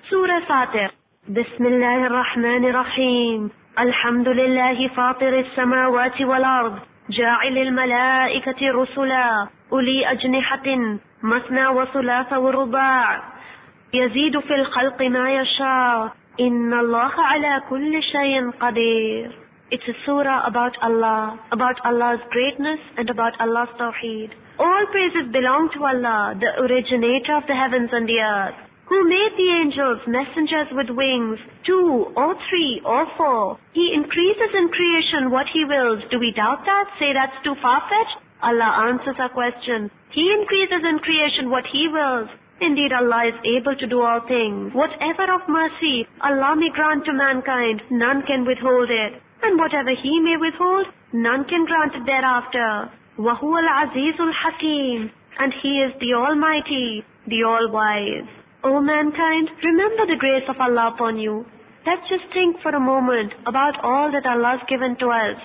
Surah Fatir. Bismillahir Rahmanir Rahim. Alhamdulillahi fatir as-samawati wal ard. جاعل الملائكة رسلا أولي أجنحة مثنى وثلاث ورباع يزيد في الخلق ما يشاء إن الله على كل شيء قدير. It's a surah about Allah, about Allah's greatness and about Allah's tawheed. All praises belong to Allah, the originator of the heavens and the earth, who made the angels messengers with wings, 2 or 3 or 4. He increases in creation what He wills. Do we doubt that? Say that's too far-fetched? Allah answers our question. He increases in creation what He wills. Indeed, Allah is able to do all things. Whatever of mercy Allah may grant to mankind, none can withhold it. And whatever He may withhold, none can grant it thereafter. وَهُوَ الْعَزِيزُ الْحَكِيمُ. And He is the Almighty, the All-Wise. O mankind, remember the grace of Allah upon you. Let's just think for a moment about all that Allah has given to us.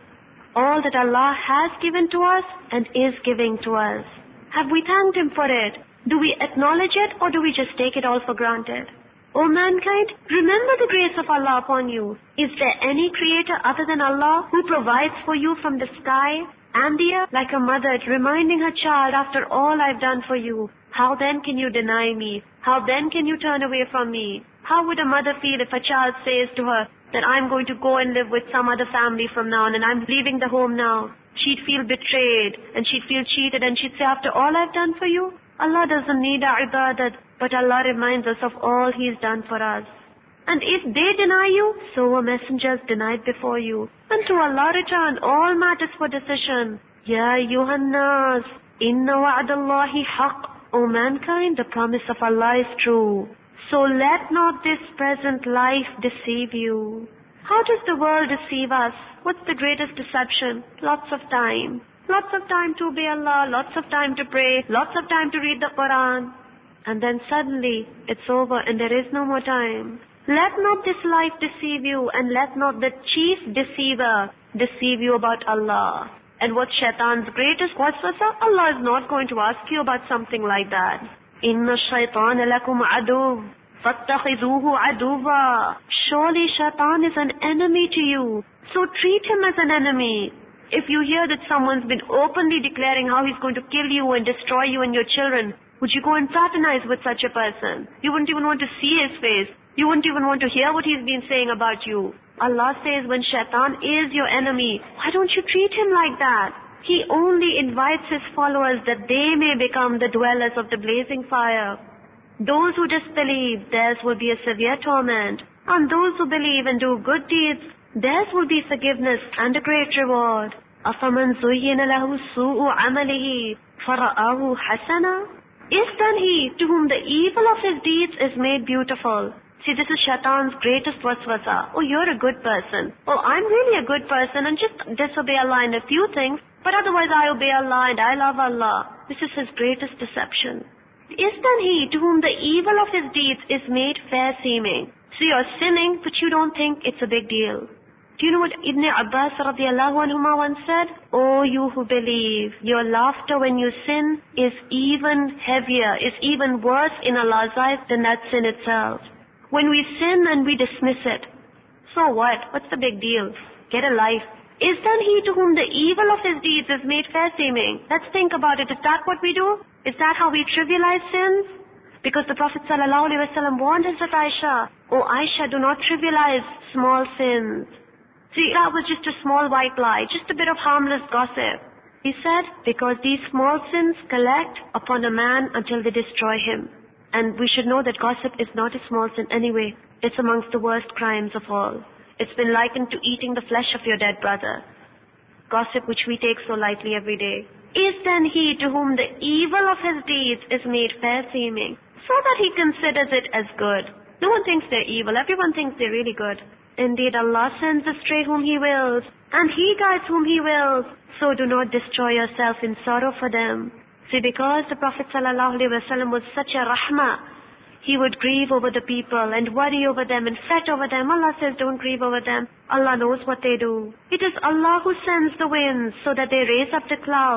All that Allah has given to us and is giving to us. Have we thanked Him for it? Do we acknowledge it or do we just take it all for granted? O mankind, remember the grace of Allah upon you. Is there any creator other than Allah who provides for you from the sky and the earth, like a mother reminding her child, after all I've done for you? How then can you deny me? How then can you turn away from me? How would a mother feel if a child says to her that I'm going to go and live with some other family from now on and I'm leaving the home now? She'd feel betrayed and she'd feel cheated and she'd say, after all I've done for you? Allah doesn't need our ibadat, but Allah reminds us of all He's done for us. And if they deny you, so were messengers denied before you. And to Allah return all matters for decision. Ya ayyuhan nas, inna wa'adallahi haqq. O mankind, the promise of Allah is true. So let not this present life deceive you. How does the world deceive us? What's the greatest deception? Lots of time. Lots of time to obey Allah, lots of time to pray, lots of time to read the Quran. And then suddenly, it's over and there is no more time. Let not this life deceive you, and let not the chief deceiver deceive you about Allah. And what's shaitan's greatest waswasa? Allah is not going to ask you about something like that. Inna shaytana lakum aduv, fattakhiduhu aduva. Surely shaitan is an enemy to you, so treat him as an enemy. If you hear that someone's been openly declaring how he's going to kill you and destroy you and your children, would you go and fraternize with such a person? You wouldn't even want to see his face. You wouldn't even want to hear what he's been saying about you. Allah says when shaitan is your enemy, why don't you treat him like that? He only invites his followers that they may become the dwellers of the blazing fire. Those who disbelieve, theirs will be a severe torment. And those who believe and do good deeds, theirs will be forgiveness and a great reward. أَفَمَنْ زُيِّنَ لَهُ سُوءُ عَمَلِهِ فَرَآهُ حَسَنًا. Is then he to whom the evil of his deeds is made beautiful? See, this is shaitan's greatest waswasa. Oh, you're a good person. Oh, I'm really a good person and just disobey Allah in a few things, but otherwise I obey Allah and I love Allah. This is his greatest deception. Is then he to whom the evil of his deeds is made fair seeming? So you're sinning, but you don't think it's a big deal. Do you know what Ibn Abbas radiallahu anhuma once said? Oh, you who believe, your laughter when you sin is even heavier, is even worse in Allah's eyes than that sin itself. When we sin and we dismiss it, so what? What's the big deal? Get a life. Is then he to whom the evil of his deeds is made fair seeming? Let's think about it. Is that what we do? Is that how we trivialize sins? Because the Prophet ﷺ warned Hazrat Aisha, oh Aisha, do not trivialize small sins. See, that was just a small white lie, just a bit of harmless gossip. He said, because these small sins collect upon a man until they destroy him. And we should know that gossip is not a small sin anyway. It's amongst the worst crimes of all. It's been likened to eating the flesh of your dead brother. Gossip which we take so lightly every day. Is then he to whom the evil of his deeds is made fair seeming, so that he considers it as good? No one thinks they're evil. Everyone thinks they're really good. Indeed, Allah sends astray whom He wills, and He guides whom He wills. So do not destroy yourself in sorrow for them. See, because the Prophet ﷺ was such a rahmah, he would grieve over the people and worry over them and fret over them. Allah says, don't grieve over them. Allah knows what they do. It is Allah who sends the winds so that they raise up the clouds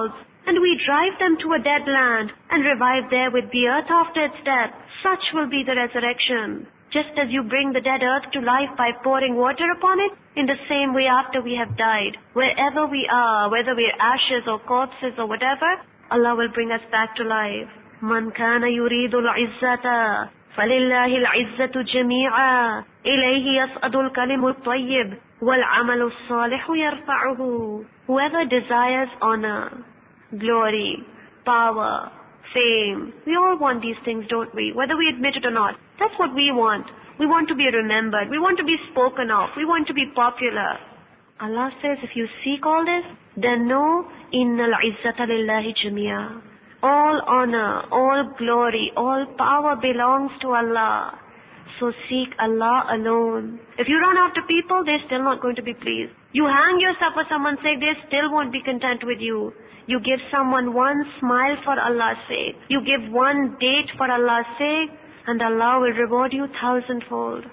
and we drive them to a dead land and revive there with the earth after its death. Such will be the resurrection. Just as you bring the dead earth to life by pouring water upon it, in the same way after we have died, wherever we are, whether we're ashes or corpses or whatever, Allah will bring us back to life. Man kana yuridu al-izzata فَلِلَّهِ الْعِزَّةُ جَمِيعًا إِلَيْهِ يَصْعَدُ الْكَلِمُ الطَّيِّبُ وَالْعَمَلُ الصَّالِحُ يَرْفَعُهُ. Whoever desires honor, glory, power, fame, we all want these things, don't we? Whether we admit it or not. That's what we want. We want to be remembered. We want to be spoken of. We want to be popular. Allah says, if you seek all this, then know, إِنَّ الْعِزَّةَ لِلَّهِ جَمِيعًا. All honor, all glory, all power belongs to Allah. So seek Allah alone. If you run after people, they're still not going to be pleased. You hang yourself for someone's sake, they still won't be content with you. You give someone one smile for Allah's sake. You give one date for Allah's sake, and Allah will reward you thousandfold.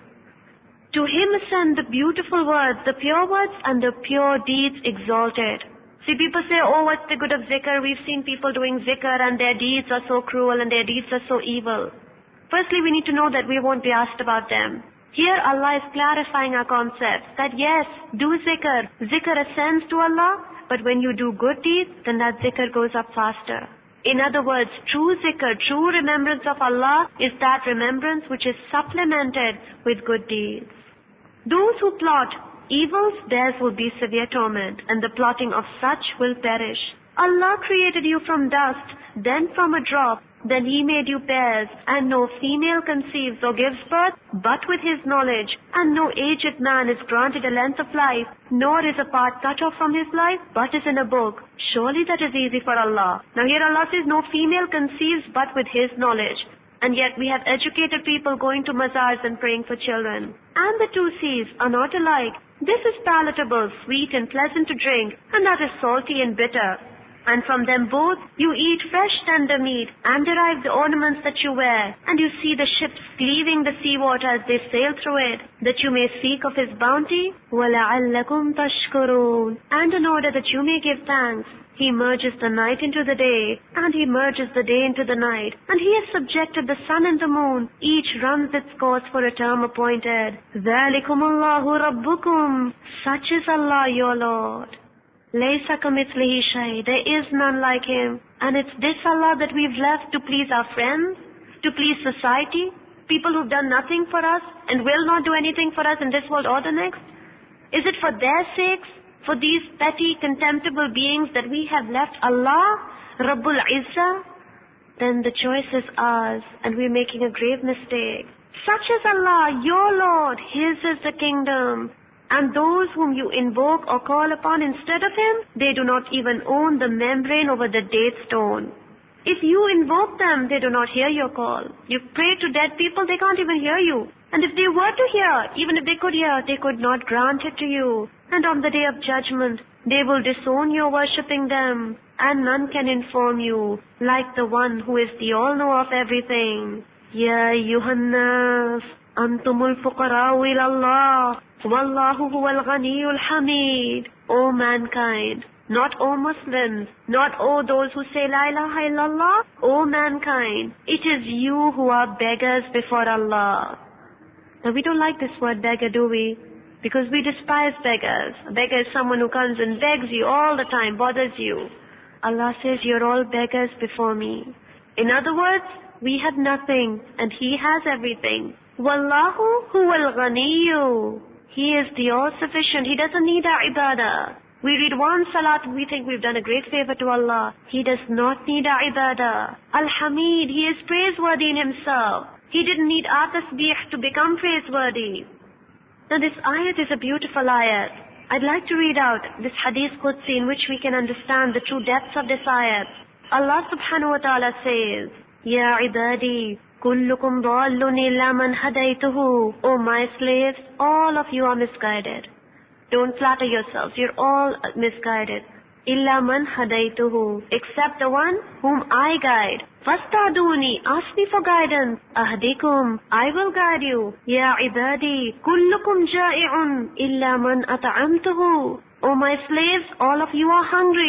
To Him ascend the beautiful words, the pure words, and the pure deeds exalted. See, people say, oh, what's the good of zikr? We've seen people doing zikr and their deeds are so cruel and their deeds are so evil. Firstly, we need to know that we won't be asked about them. Here Allah is clarifying our concepts that yes, do zikr. Zikr ascends to Allah, but when you do good deeds, then that zikr goes up faster. In other words, true zikr, true remembrance of Allah is that remembrance which is supplemented with good deeds. Those who plot evils, theirs will be severe torment, and the plotting of such will perish. Allah created you from dust, then from a drop, then He made you pairs, and no female conceives or gives birth, but with His knowledge, and no aged man is granted a length of life, nor is a part cut off from his life, but is in a book. Surely that is easy for Allah. Now here Allah says, no female conceives but with His knowledge. And yet we have educated people going to mazars and praying for children. And the two seas are not alike. This is palatable, sweet and pleasant to drink, and that is salty and bitter. And from them both you eat fresh tender meat, and derive the ornaments that you wear, and you see the ships cleaving the sea water as they sail through it, that you may seek of His bounty, وَلَعَلَّكُمْ تَشْكُرُونَ. And in order that you may give thanks, He merges the night into the day, and He merges the day into the night, and He has subjected the sun and the moon, each runs its course for a term appointed. ذَلِكُمُ اللَّهُ رَبُّكُمْ. Such is Allah your Lord. لَيْسَ كَمِثْلِهِ شَيْءٌ. There is none like Him. And it's this Allah that we've left to please our friends, to please society, people who've done nothing for us and will not do anything for us in this world or the next. Is it for their sakes, for these petty, contemptible beings that we have left Allah, Rabbul Izzah? Then the choice is ours, and we're making a grave mistake. Such is Allah, your Lord. His is the kingdom. And those whom you invoke or call upon instead of Him, they do not even own the membrane over the date stone. If you invoke them, they do not hear your call. You pray to dead people, they can't even hear you. And if they were to hear, even if they could hear, they could not grant it to you. And on the day of judgment, they will disown your worshipping them, and none can inform you, like the one who is the all-knower of everything. Ya ayyuhan-nas, antumul fuqara'u ila Allah, wallahu huwal ghaniyul hamid. O mankind, not O Muslims, not O those who say La ilaha illallah, O mankind, it is you who are beggars before Allah. Now we don't like this word beggar, do we? Because we despise beggars. A beggar is someone who comes and begs you all the time, bothers you. Allah says, you're all beggars before me. In other words, we have nothing and He has everything. Wallahu huwal ghaniyyu. He is the all-sufficient. He doesn't need our ibadah. We read one salat and we think we've done a great favor to Allah. He does not need our ibadah. Al-Hamid, He is praiseworthy in Himself. He didn't need our tasbih to become praiseworthy. Now this ayat is a beautiful ayat. I'd like to read out this hadith Qudsi in which we can understand the true depths of this ayat. Allah subhanahu wa ta'ala says, Ya ibadi, kullukum dhallun illa man hadaytuhu. O my slaves, all of you are misguided. Don't flatter yourselves, you're all misguided. Illa man hadaytuhu, except the one whom I guide. Fastaduni, ask me for guidance. Ahdikum, I will guide you. Ya ibadi, kullukum ja'i'un illa man at'amtuhu. O my slaves, all of you are hungry.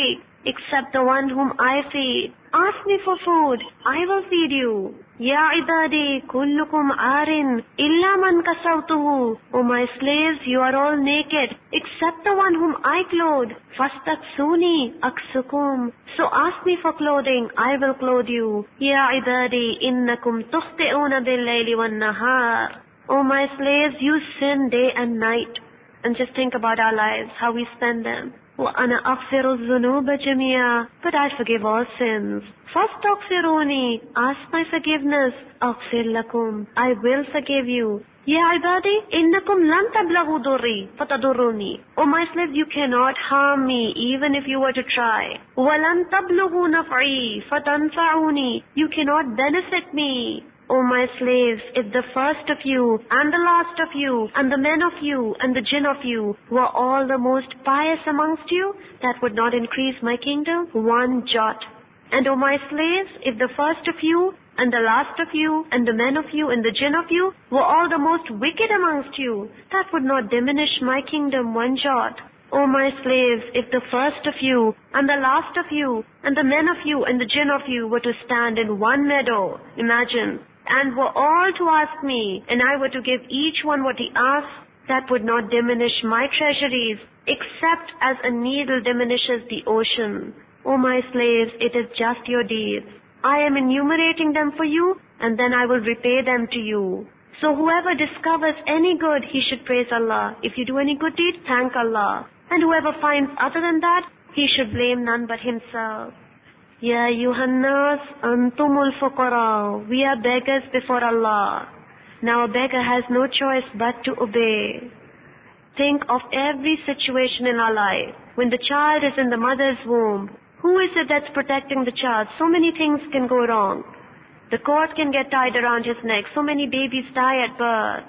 except the one whom I feed. Ask me for food, I will feed you. Ya ibadi kullukum arin illa man kasawtuhu. O my slaves, you are all naked except the one whom I clothe. Fastaksuni aksukum. So ask me for clothing, I will clothe you. Ya ibadi innakum tukhti'una bil-layli wan-nahar. O my slaves, you sin day and night. And just think about our lives, how we spend them. وَأَنَا أَغْفِرُ الذُّنُوبَ جَمِيعًا. But I forgive all sins. فَاسْتَغْفِرُونِي. Ask my forgiveness. أَغْفِرْ لَكُمْ. I will forgive you. يَا عِبَادِي إِنَّكُمْ لَن تَبْلَغُوا ضُرِّي فَتَضُرُّونِي. O my slaves, you cannot harm me even if you were to try. وَلَن تَبْلُغُوا نَفْعِي فَتَنْفَعُونِي. You cannot benefit me. O my slaves, if the first of you, and the last of you, and the men of you, and the jinn of you, were all the most pious amongst you, that would not increase my kingdom one jot. And O my slaves, if the first of you, and the last of you, and the men of you, and the jinn of you, were all the most wicked amongst you, that would not diminish my kingdom one jot. O my slaves, if the first of you, and the last of you, and the men of you, and the jinn of you were to stand in one meadow, imagine, and were all to ask me, and I were to give each one what he asked, that would not diminish my treasuries, except as a needle diminishes the ocean. O my slaves, it is just your deeds. I am enumerating them for you, and then I will repay them to you. So whoever discovers any good, he should praise Allah. If you do any good deed, thank Allah. And whoever finds other than that, he should blame none but himself. Ya Yuhannas, antumul fuqara. We are beggars before Allah. Now a beggar has no choice but to obey. Think of every situation in our life. When the child is in the mother's womb, who is it that's protecting the child? So many things can go wrong. The cord can get tied around his neck. So many babies die at birth.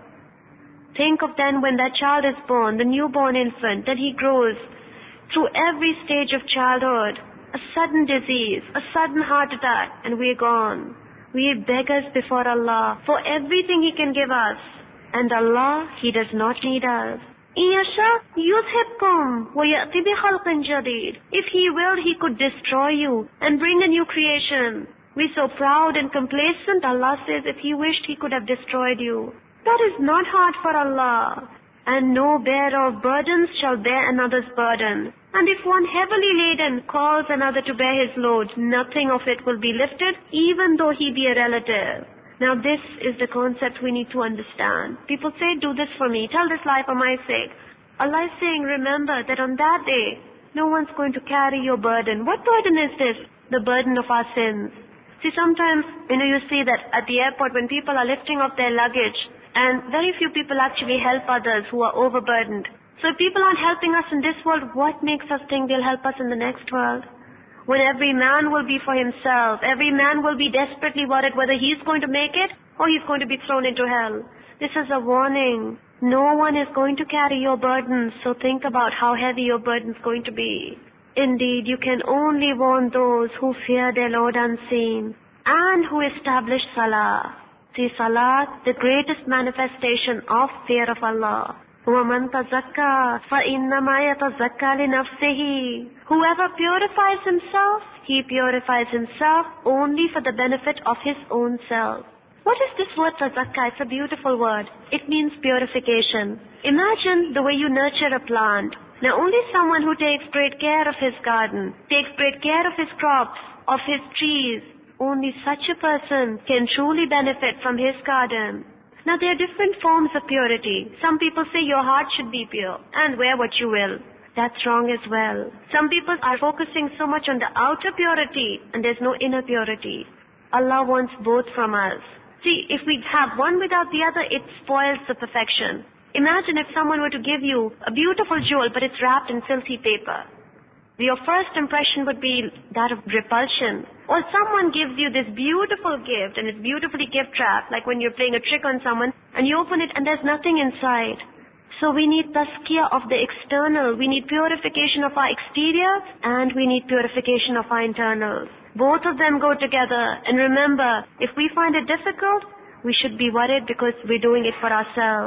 Think of then when that child is born, the newborn infant, then he grows through every stage of childhood. A sudden disease, a sudden heart attack, and we're gone. We're beggars before Allah for everything He can give us. And Allah, He does not need us. Iyasha yuzhibkum wa ya'ti bi khalqin jadid. If He willed, He could destroy you and bring a new creation. We're so proud and complacent. Allah says if He wished, He could have destroyed you. That is not hard for Allah. And no bearer of burdens shall bear another's burden. And if one heavily laden calls another to bear his load, nothing of it will be lifted, even though he be a relative. Now this is the concept we need to understand. People say, do this for me, tell this lie for my sake. Allah is saying, remember that on that day, no one's going to carry your burden. What burden is this? The burden of our sins. See, sometimes, you see that at the airport when people are lifting off their luggage, and very few people actually help others who are overburdened. So if people aren't helping us in this world, what makes us think they'll help us in the next world? When every man will be for himself, every man will be desperately worried whether he's going to make it or he's going to be thrown into hell. This is a warning. No one is going to carry your burdens, so think about how heavy your burden's going to be. Indeed, you can only warn those who fear their Lord unseen and who establish Salah. See, Salah, the greatest manifestation of fear of Allah. وَمَنْ تَزَكَّى فَإِنَّمَا يَتَزَكَّى لِنَفْسِهِ. Whoever purifies himself, he purifies himself only for the benefit of his own self. What is this word tazakka? It's a beautiful word. It means purification. Imagine the way you nurture a plant. Now only someone who takes great care of his garden, takes great care of his crops, of his trees, only such a person can truly benefit from his garden. Now there are different forms of purity. Some people say your heart should be pure and wear what you will. That's wrong as well. Some people are focusing so much on the outer purity and there's no inner purity. Allah wants both from us. See, if we have one without the other, it spoils the perfection. Imagine if someone were to give you a beautiful jewel but it's wrapped in filthy paper. Your first impression would be that of repulsion. Or someone gives you this beautiful gift and it's beautifully gift wrapped, like when you're playing a trick on someone and you open it and there's nothing inside. So we need tazkiyah of the external. We need purification of our exterior and we need purification of our internals. Both of them go together. And remember, if we find it difficult, we should be worried because we're doing it for ourselves.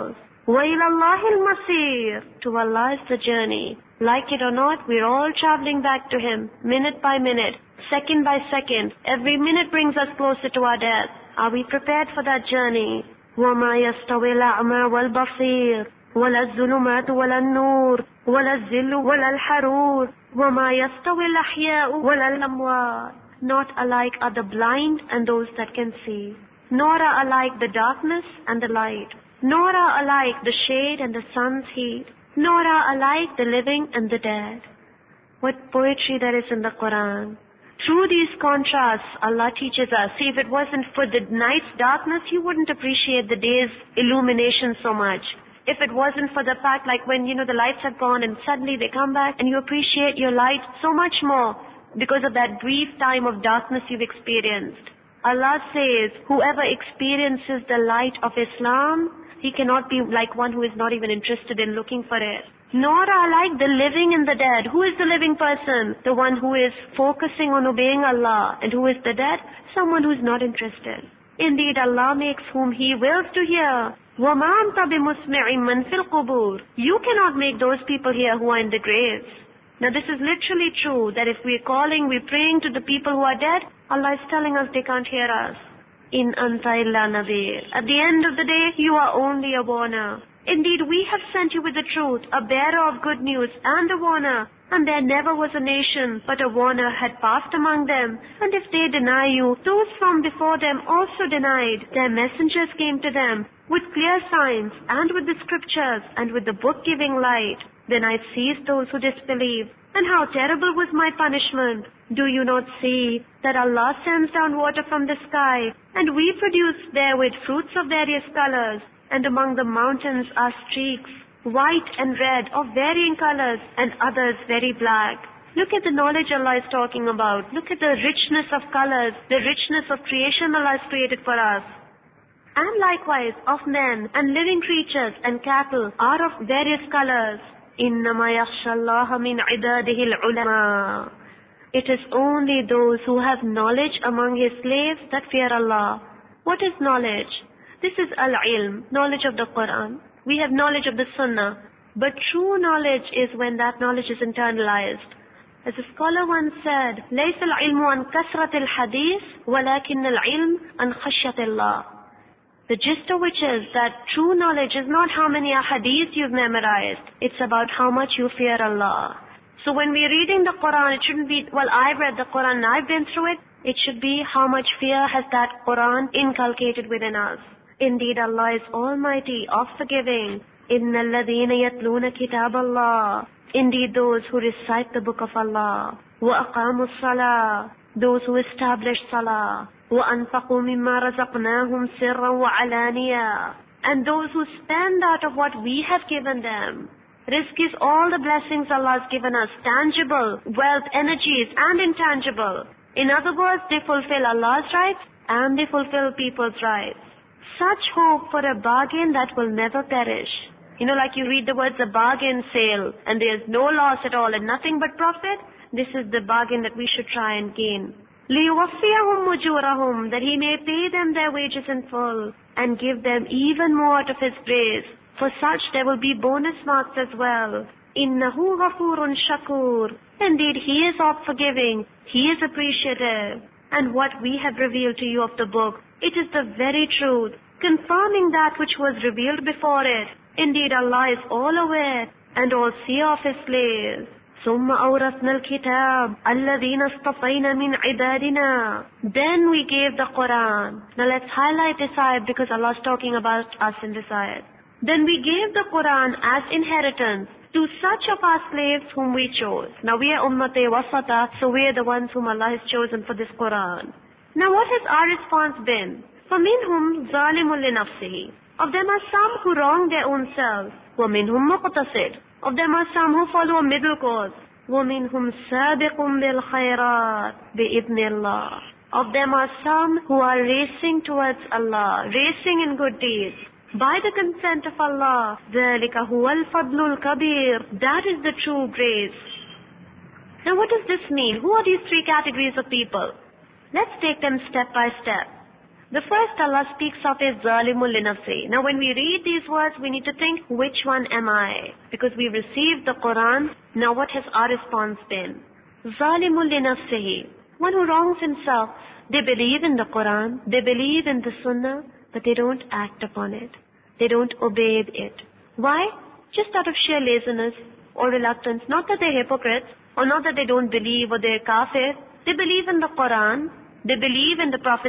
وَإِلَى اللَّهِ الْمَصِيرُ. To Allah is the journey. Like it or not, we're all traveling back to Him, minute by minute, second by second. Every minute brings us closer to our death. Are we prepared for that journey? وَمَا يَسْتَوِي الْأَعْمَى وَالْبَصِيرُ وَلَا الظُّلُمَاتُ وَلَا النُّورُ وَلَا الظِّلُّ وَلَا الْحَرُورُ وَمَا يَسْتَوِي الْأَحْيَاءُ وَلَا الْأَمْوَاتُ. Not alike are the blind and those that can see, nor are alike the darkness and the light, nor are alike the shade and the sun's heat, nor are alike the living and the dead. What poetry there is in the Quran. Through these contrasts, Allah teaches us. See, if it wasn't for the night's darkness, you wouldn't appreciate the day's illumination so much. If it wasn't for the fact, like when, the lights have gone and suddenly they come back and you appreciate your light so much more because of that brief time of darkness you've experienced. Allah says, whoever experiences the light of Islam, he cannot be like one who is not even interested in looking for it. Nor are like the living and the dead. Who is the living person? The one who is focusing on obeying Allah. And who is the dead? Someone who is not interested. Indeed, Allah makes whom He wills to hear. وَمَا أَنْتَ بِمُسْمِعٍ مَّن فِي الْقُبُورِ. You cannot make those people hear who are in the graves. Now this is literally true, that if we're calling, we're praying to the people who are dead, Allah is telling us they can't hear us. In anta illa nadhir. At the end of the day, you are only a warner. Indeed, we have sent you with the truth, a bearer of good news and a warner. And there never was a nation, but a warner had passed among them. And if they deny you, those from before them also denied. Their messengers came to them with clear signs and with the scriptures and with the book giving light. Then I seized those who disbelieve. And how terrible was my punishment. Do you not see that Allah sends down water from the sky, and we produce therewith fruits of various colors, and among the mountains are streaks, white and red, of varying colors, and others very black. Look at the knowledge Allah is talking about. Look at the richness of colors, the richness of creation Allah has created for us. And likewise of men and living creatures and cattle are of various colors. إِنَّمَا يَخْشَى اللَّهَ مِنْ عِبَادِهِ الْعُلَمَاءِ. It is only those who have knowledge among His slaves that fear Allah. What is knowledge? This is al-ilm, knowledge of the Quran. We have knowledge of the Sunnah. But true knowledge is when that knowledge is internalized. As a scholar once said, لَيْسَ الْعِلْمُ عَنْ كَثْرَةِ الْحَدِيثِ وَلَكِنَّ الْعِلْمُ عَنْ خَشْيَةِ اللَّهِ. The gist of which is that true knowledge is not how many ahadith you've memorized. It's about how much you fear Allah. So when we're reading the Quran, it shouldn't be, well, I've read the Quran and I've been through it. It should be how much fear has that Quran inculcated within us. Indeed, Allah is Almighty, oft-forgiving. إِنَّ الَّذِينَ يَتْلُونَ كِتَابَ اللَّهِ. Indeed, those who recite the book of Allah. وَأَقَامُوا الصَّلَاةِ. Those who establish salah. وَأَنفَقُوا مِمَّا رَزَقْنَاهُمْ سِرًّا وَعَلَانِيًا. And those who spend out of what we have given them. Rizq is all the blessings Allah has given us, tangible, wealth, energies, and intangible. In other words, they fulfill Allah's rights and they fulfill people's rights. Such hope for a bargain that will never perish. Like you read the words, a bargain sale, and there's no loss at all and nothing but profit. This is the bargain that we should try and gain. لِيُوَفِّيَهُمْ أُجُورَهُمْ. That He may pay them their wages in full and give them even more out of His grace. For such there will be bonus marks as well. إِنَّهُ غَفُورٌ شَكُورٌ. Indeed, He is oft-forgiving. He is appreciative. And what we have revealed to you of the book, it is the very truth, confirming that which was revealed before it. Indeed, Allah is all aware and all seer of His slaves. ثُمَّ أَوْرَثْنَا الْكِتَابَ الَّذِينَ اصْطَفَيْنَا مِنْ عِبَادِنَا. Then we gave the Quran. Now let's highlight this ayat because Allah is talking about us in this ayat. Then we gave the Quran as inheritance to such of our slaves whom we chose. Now we are ummate wasata, so we are the ones whom Allah has chosen for this Quran. Now what has our response been? فَمِنْهُمْ ظَالِمٌ لِنَفْسِهِ. Of them are some who wrong their own selves. وَمِنْهُمْ مُقْتَصِدٌ. Of them are some who follow a middle course. وَمِنْهُمْ سَابِقٌ بِالْخَيْرَاتِ بِإِذْنِ اللَّهِ. Of them are some who are racing towards Allah, racing in good deeds. By the consent of Allah. ذَلِكَ هُوَ الْفَضْلُ الْكَبِيرُ. That is the true grace. Now what does this mean? Who are these three categories of people? Let's take them step by step. The first Allah speaks of is Zalimul li nafsihi. Now when we read these words, we need to think, which one am I? Because we received the Quran, now what has our response been? Zalimul li nafsihi. One who wrongs himself. They believe in the Quran, they believe in the Sunnah, but they don't act upon it. They don't obey it. Why? Just out of sheer laziness or reluctance. Not that they're hypocrites, or not that they don't believe or they're kafir. They believe in the Quran, they believe in the Prophet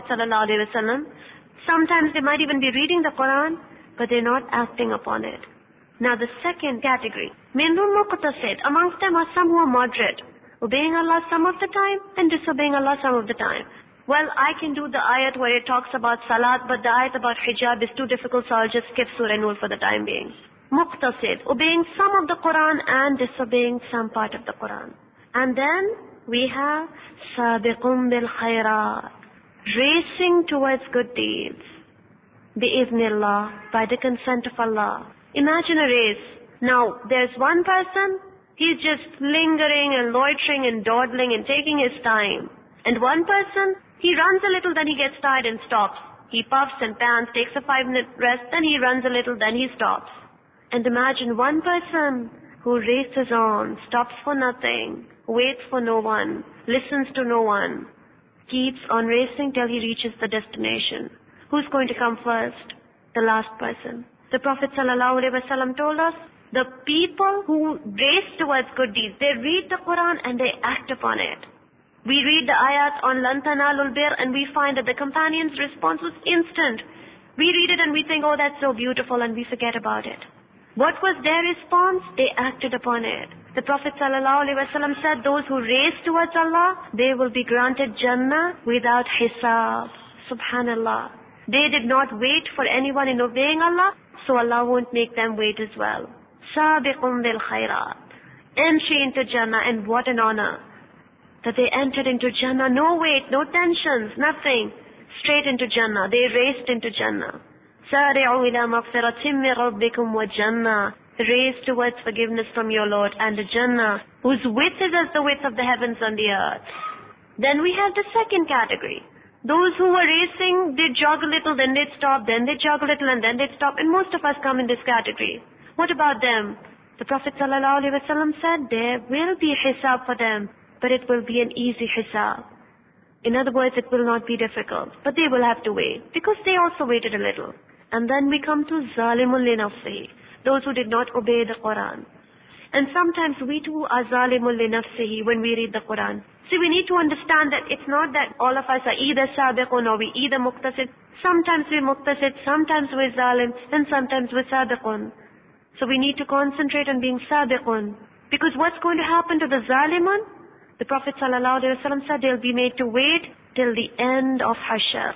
ﷺ. Sometimes they might even be reading the Quran, but they're not acting upon it. Now the second category, minhum muqtasid. Amongst them are some who are moderate, obeying Allah some of the time and disobeying Allah some of the time. Well, I can do the ayat where it talks about salat, but the ayat about hijab is too difficult, so I'll just skip Surah Nur for the time being. Muqtasid, obeying some of the Quran and disobeying some part of the Quran. And then we have sabiqun bil khairat, racing towards good deeds. Bi'idhnillah, by the consent of Allah. Imagine a race. Now, there's one person, he's just lingering and loitering and dawdling and taking his time. And one person, he runs a little, then he gets tired and stops. He puffs and pants, takes a 5-minute rest, then he runs a little, then he stops. And imagine one person who races on, stops for nothing, waits for no one, listens to no one, keeps on racing till he reaches the destination. Who's going to come first? The last person. The Prophet ﷺ told us, the people who race towards good deeds, they read the Quran and they act upon it. We read the ayat on Lan Tanalul Bir and we find that the companion's response was instant. We read it and we think, oh, that's so beautiful, and we forget about it. What was their response? They acted upon it. The Prophet ﷺ said, those who race towards Allah, they will be granted Jannah without hisab. Subhanallah. They did not wait for anyone in obeying Allah, so Allah won't make them wait as well. Sabiqun bil khairat. Entry into Jannah, and what an honor. That they entered into Jannah, no wait, no tensions, nothing. Straight into Jannah. They raced into Jannah. سَارِعُوا إِلَى مَغْفِرَةٍ مِّن رَبِّكُمْ وَجَنَّةٍ. Race towards forgiveness from your Lord and a Jannah, whose width is as the width of the heavens and the earth. Then we have the second category. Those who were racing, they'd jog a little, then they'd stop, then they'd jog a little, and then they'd stop. And most of us come in this category. What about them? The Prophet ﷺ said, there will be hisab for them, but it will be an easy hisab. In other words, it will not be difficult, but they will have to wait, because they also waited a little. And then we come to zalimul li nafsihi, those who did not obey the Quran. And sometimes we too are zalimul li nafsihi when we read the Quran. See, we need to understand that it's not that all of us are either sabiqun or we either muqtasid. Sometimes we're muqtasid, sometimes we're zalim, and sometimes we're sabiqun. So we need to concentrate on being sabiqun. Because what's going to happen to the zalimun? The Prophet ﷺ said they'll be made to wait till the end of Hashr.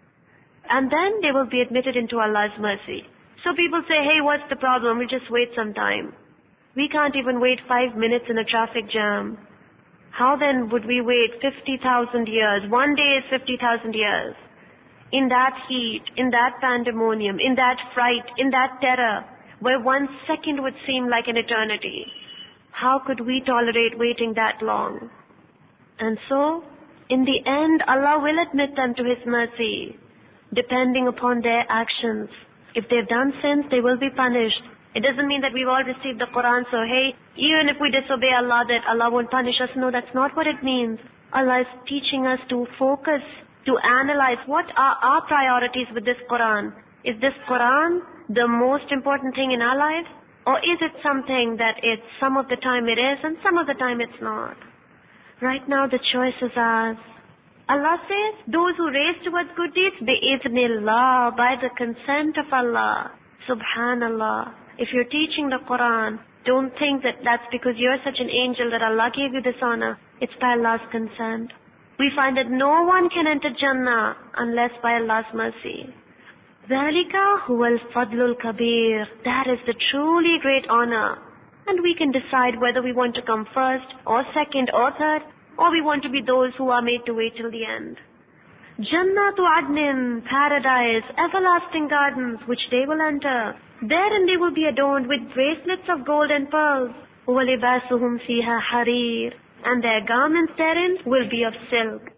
And then they will be admitted into Allah's mercy. So people say, hey, what's the problem? We'll just wait some time. We can't even wait 5 minutes in a traffic jam. How then would we wait 50,000 years? One day is 50,000 years. In that heat, in that pandemonium, in that fright, in that terror, where 1 second would seem like an eternity. How could we tolerate waiting that long? And so, in the end, Allah will admit them to His mercy, depending upon their actions. If they've done sins, they will be punished. It doesn't mean that we've all received the Quran, so hey, even if we disobey Allah, that Allah won't punish us. No, that's not what it means. Allah is teaching us to focus, to analyze what are our priorities with this Quran. Is this Quran the most important thing in our life? Or is it something that it's some of the time it is and some of the time it's not? Right now the choice is ours. Allah says, those who race towards good deeds, bi'idhnillah, by the consent of Allah. Subhanallah. If you're teaching the Quran, don't think that that's because you're such an angel that Allah gave you this honor. It's by Allah's consent. We find that no one can enter Jannah unless by Allah's mercy. ذَلِكَ هُوَ الْفَضْلُ الْكَبِيرُ. That is the truly great honor. And we can decide whether we want to come first, or second, or third, or we want to be those who are made to wait till the end. Jannatu Adnin, paradise, everlasting gardens, which they will enter. Therein they will be adorned with bracelets of gold and pearls. وَلِبَاسُهُمْ فِيهَا حَرِيرٌ. And their garments therein will be of silk.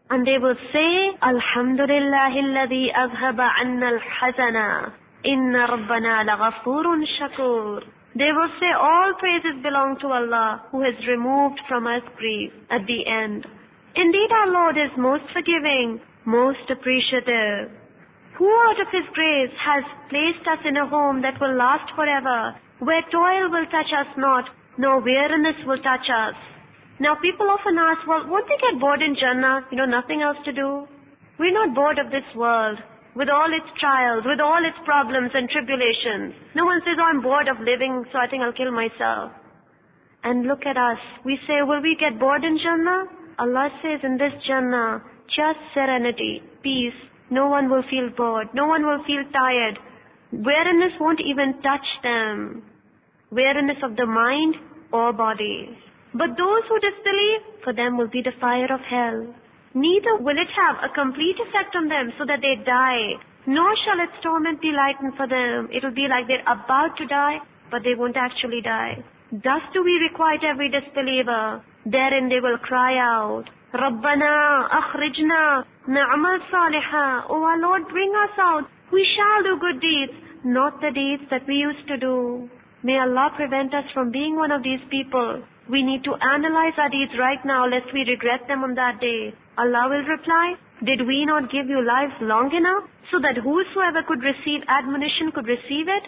And they will say, Alhamdulillahi alladhi azhaba anna al-hazana. Inna rabbana laghafurun shakur. They will say, all praises belong to Allah, who has removed from us grief at the end. Indeed, our Lord is most forgiving, most appreciative. Who out of His grace has placed us in a home that will last forever, where toil will touch us not, nor weariness will touch us? Now people often ask, well, won't they get bored in Jannah? Nothing else to do. We're not bored of this world, with all its trials, with all its problems and tribulations. No one says, oh, I'm bored of living, so I think I'll kill myself. And look at us. We say, will we get bored in Jannah? Allah says in this Jannah, just serenity, peace. No one will feel bored. No one will feel tired. Weariness won't even touch them. Weariness of the mind or body. But those who disbelieve, for them will be the fire of hell. Neither will it have a complete effect on them so that they die, nor shall its torment be lightened for them. It will be like they're about to die, but they won't actually die. Thus do we requite every disbeliever. Therein they will cry out, Rabbana akhrijna na'mal salihah. O our Lord, bring us out. We shall do good deeds, not the deeds that we used to do. May Allah prevent us from being one of these people. We need to analyze our deeds right now, lest we regret them on that day. Allah will reply, did we not give you lives long enough, so that whosoever could receive admonition could receive it?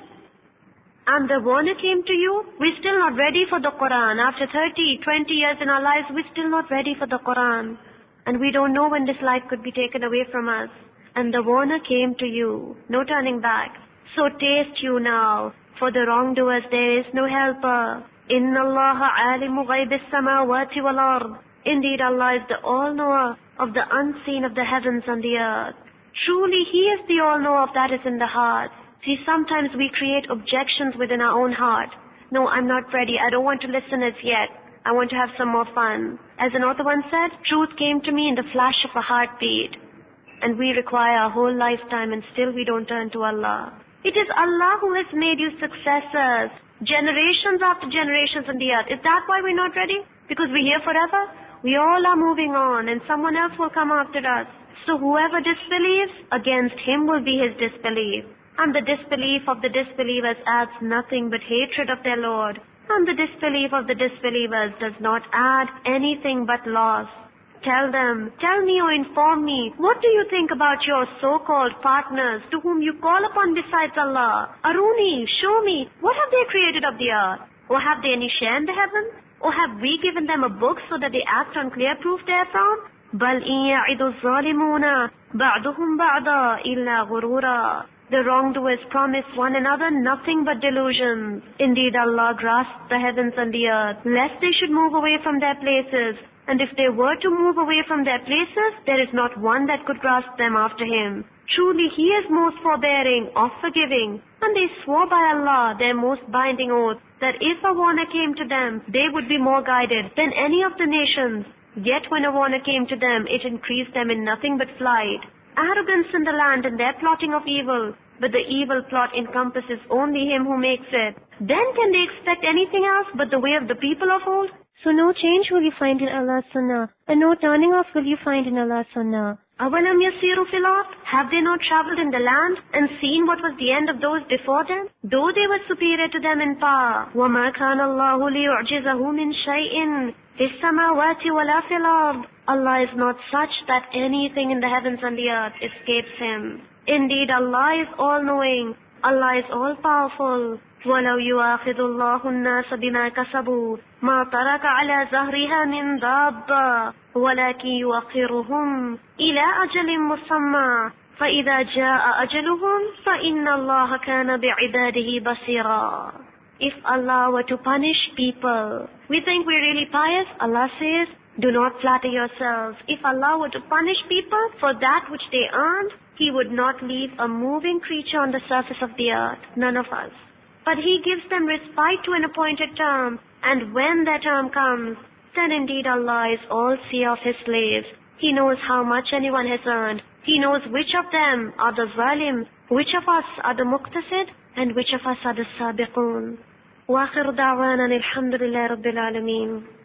And the warner came to you, we're still not ready for the Quran. After 30, 20 years in our lives, we're still not ready for the Quran. And we don't know when this life could be taken away from us. And the warner came to you, no turning back. So taste you now, for the wrongdoers there is no helper. Inna Allaha alimu ghayb as-samawati wal ard. Indeed, Allah is the all-knower of the unseen of the heavens and the earth. Truly, He is the all-knower of that is in the heart. See, sometimes we create objections within our own heart. No, I'm not ready. I don't want to listen as yet. I want to have some more fun. As an author once said, truth came to me in the flash of a heartbeat. And we require a whole lifetime and still we don't turn to Allah. It is Allah who has made you successors, generations after generations on the earth. Is that why we're not ready? Because we're here forever? We all are moving on and someone else will come after us. So whoever disbelieves, against him will be his disbelief. And the disbelief of the disbelievers adds nothing but hatred of their Lord. And the disbelief of the disbelievers does not add anything but loss. Tell me or inform me, what do you think about your so-called partners to whom you call upon besides Allah? Aruni, show me, what have they created of the earth? Or have they any share in the heavens? Or have we given them a book so that they act on clear proof therefrom? بَلْ إِن يَعِدُ الظَّالِمُونَ بَعْضُهُمْ بَعْضًا إِلَّا غُرُورًا. The wrongdoers promise one another nothing but delusions. Indeed, Allah grasped the heavens and the earth, lest they should move away from their places. And if they were to move away from their places, there is not one that could grasp them after Him. Truly, He is most forbearing, of forgiving. And they swore by Allah, their most binding oath, that if a warner came to them, they would be more guided than any of the nations. Yet when a warner came to them, it increased them in nothing but flight. Arrogance in the land and their plotting of evil. But the evil plot encompasses only him who makes it. Then can they expect anything else but the way of the people of old? So no change will you find in Allah's sunnah, and no turning off will you find in Allah's sunnah. أَوَلَمْ يَسِيرُوا فِي الْأَرْضِ. Have they not travelled in the land and seen what was the end of those before them? Though they were superior to them in power. وَمَا كَانَ اللَّهُ لِيُعْجِزَهُ مِنْ شَيْءٍ فِي السَّمَاوَاتِ وَلَا فِي الْأَرْضِ. Allah is not such that anything in the heavens and the earth escapes Him. Indeed, Allah is all-knowing. Allah is all-powerful. وَلَوْ يُؤَاخِذُ اللَّهُ النَّاسَ بِمَا كَسَبُوا مَا تَرَكَ عَلَى ظَهْرِهَا مِنْ دَابَّةٍ وَلَكِنْ يُؤَخِّرُهُمْ إِلَى أَجَلٍ مُّسَمًّى فَإِذَا جَاءَ أَجَلُهُمْ فَإِنَّ اللَّهَ كَانَ بِعِبَادِهِ بَصِيرًا. If Allah were to punish people, we think we're really pious. Allah says, do not flatter yourselves. If Allah were to punish people for that which they earned, He would not leave a moving creature on the surface of the earth, none of us. But He gives them respite to an appointed term, and when that term comes, then indeed Allah is all-seer of His slaves. He knows how much anyone has earned. He knows which of them are the zalim, which of us are the muqtasid, and which of us are the sabiqun. وآخر دعوانا الحمد لله رب العالمين.